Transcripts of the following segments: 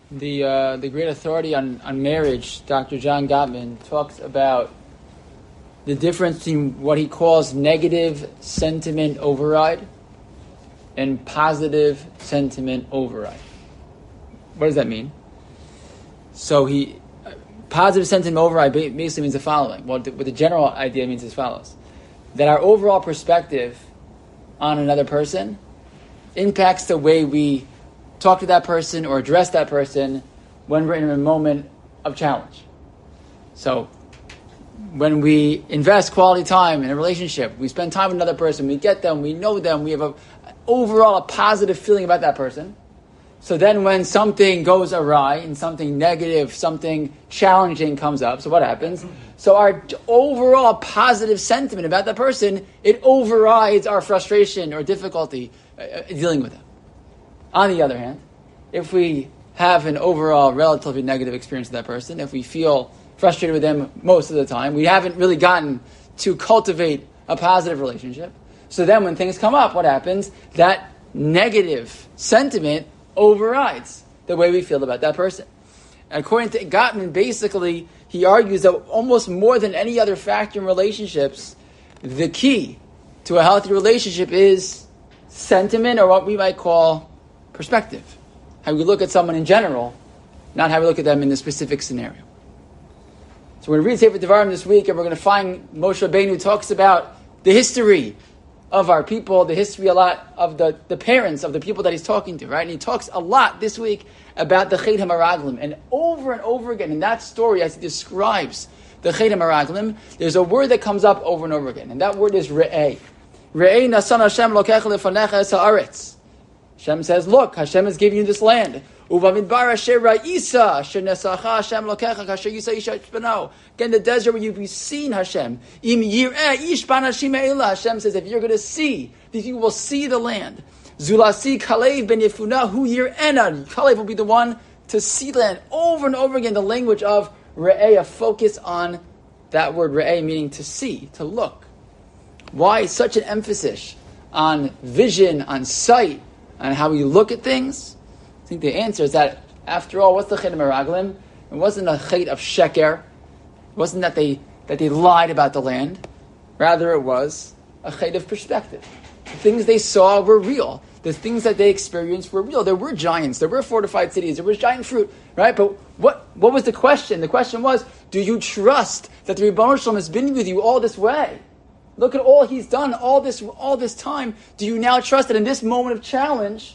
The great authority on marriage, Dr. John Gottman, talks about the difference between what he calls negative sentiment override and positive sentiment override. What does that mean? So positive sentiment override basically means the following. Well, what the general idea means is as follows. That our overall perspective on another person impacts the way we talk to that person or address that person when we're in a moment of challenge. So when we invest quality time in a relationship, we spend time with another person, we get them, we know them, we have overall a positive feeling about that person. So then when something goes awry and something negative, something challenging comes up, so what happens? So our overall positive sentiment about that person, it overrides our frustration or difficulty dealing with them. On the other hand, if we have an overall relatively negative experience with that person, if we feel frustrated with them most of the time, we haven't really gotten to cultivate a positive relationship. So then when things come up, what happens? That negative sentiment overrides the way we feel about that person. And according to Gottman, basically, he argues that almost more than any other factor in relationships, the key to a healthy relationship is sentiment, or what we might call perspective. How we look at someone in general, not how we look at them in the specific scenario. So we're going to read Sefer Devarim this week, and we're going to find Moshe Rabbeinu talks about the history of our people, the history a lot of the parents of the people that he's talking to, right? And he talks a lot this week about the Chet HaMaraglim. And over again in that story, as he describes the Chet HaMaraglim, there's a word that comes up over and over again. And that word is Re'eh. Re'eh nasan Hashem lokecha lefanecha es ha'aretz. Hashem says, look, Hashem is giving you this land. Uvamidbar asher ra'isa, asher nesacha Hashem lokecha, kasher yisa isha ishbano. Again, in the desert where you've seen Hashem. Im yir'eh ishban Hashem eila. Hashem says, if you're going to see, these people will see the land. Zulasi Kalev ben Yefuna hu yir'ena. Kalev will be the one to see the land. Over and over again, the language of re'eh, a focus on that word re'eh, meaning to see, to look. Why such an emphasis on vision, on sight, on how we look at things? I think the answer is that, after all, what's the Chet HaMaraglim? It wasn't a Chet of Sheker. It wasn't that they lied about the land. Rather, it was a Chet of perspective. The things they saw were real. The things that they experienced were real. There were giants. There were fortified cities. There was giant fruit. Right? But what was the question? The question was, do you trust that the Rebbeinu Shalom has been with you all this way? Look at all he's done all this time. Do you now trust that in this moment of challenge,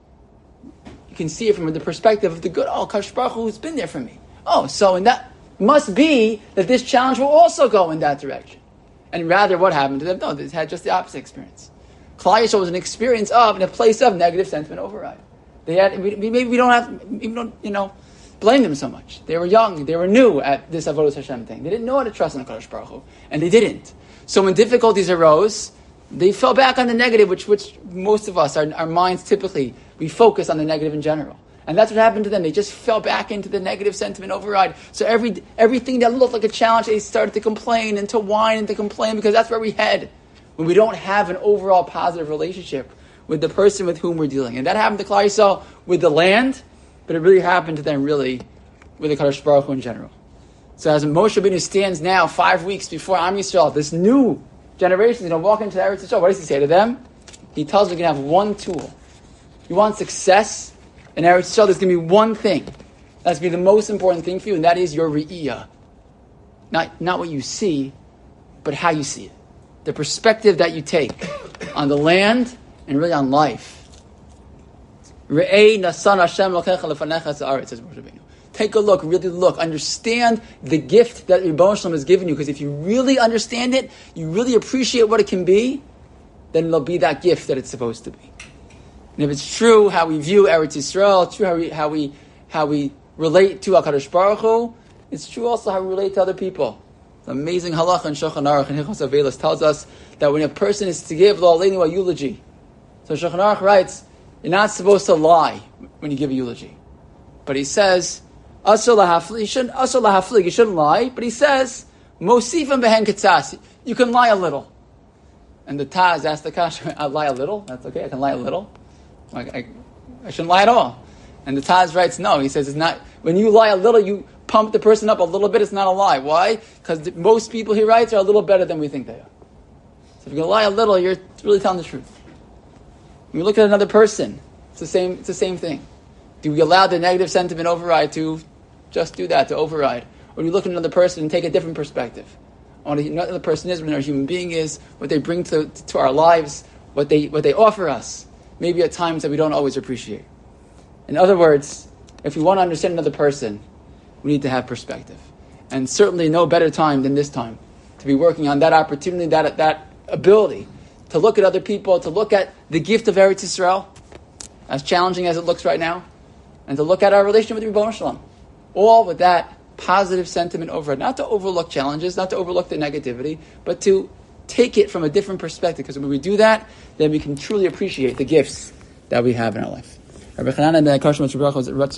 you can see it from the perspective of the good, Kadosh Baruch Hu, who's been there for me. So in that must be that this challenge will also go in that direction. And rather, what happened to them? No, they had just the opposite experience. Klal Yisrael was an experience of, in a place of negative sentiment override. They had, maybe we don't blame them so much. They were young, they were new at this Avodas Hashem thing. They didn't know how to trust in Kadosh Baruch Hu, and they didn't. So when difficulties arose, they fell back on the negative, which most of us, our minds typically, we focus on the negative in general. And that's what happened to them. They just fell back into the negative sentiment override. So everything that looked like a challenge, they started to complain and to whine and to complain, because that's where we head when we don't have an overall positive relationship with the person with whom we're dealing. And that happened to Klal Yisrael with the land, but it really happened to them really with the Kadosh Baruch Hu in general. So as Moshe Rabbeinu stands now 5 weeks before Am Yisrael, this new generation is going to walk into Eretz Yisrael. What does he say to them? He tells them you can have one tool. You want success in Eretz Yisrael, there's going to be one thing. That's going to be the most important thing for you, and that is your re'iyah. Not what you see, but how you see it. The perspective that you take on the land and really on life. Re'ei nasan Hashem lokecha lefanecha es ha'aretz, says Moshe Rabbeinu. Take a look, really look, understand the gift that Rebbeinu Shalom has given you, because if you really understand it, you really appreciate what it can be, then it'll be that gift that it's supposed to be. And if it's true how we view Eretz Yisrael, true how we relate to HaKadosh Baruch Hu, it's true also how we relate to other people. The amazing halacha in Shulchan Aruch and Hilchos Avelos tells us that when a person is to give lo aleinu a eulogy, so Shulchan Aruch writes, you're not supposed to lie when you give a eulogy. But he says, asur lahaflig, you shouldn't lie, but he says, mosifim behen ketzas, you can lie a little. And the Taz asked the Kasha, I lie a little? That's okay, I can lie a little. I shouldn't lie at all. And the Taz writes, no. He says it's not. When you lie a little, you pump the person up a little bit. It's not a lie. Why? Because most people, he writes, are a little better than we think they are. So if you're going to lie a little, you're really telling the truth. When you look at another person, it's the same thing. Do we allow the negative sentiment override to just do that, to override? Or do we look at another person and take a different perspective on what another person is, what another human being is, what they bring to our lives, what they offer us, maybe at times that we don't always appreciate. In other words, if we want to understand another person, we need to have perspective. And certainly no better time than this time to be working on that opportunity, that ability to look at other people, to look at the gift of Eretz Yisrael, as challenging as it looks right now, and to look at our relationship with Rebbeinu Shalom, all with that positive sentiment over it. Not to overlook challenges, not to overlook the negativity, but to take it from a different perspective. Because when we do that, then we can truly appreciate the gifts that we have in our life.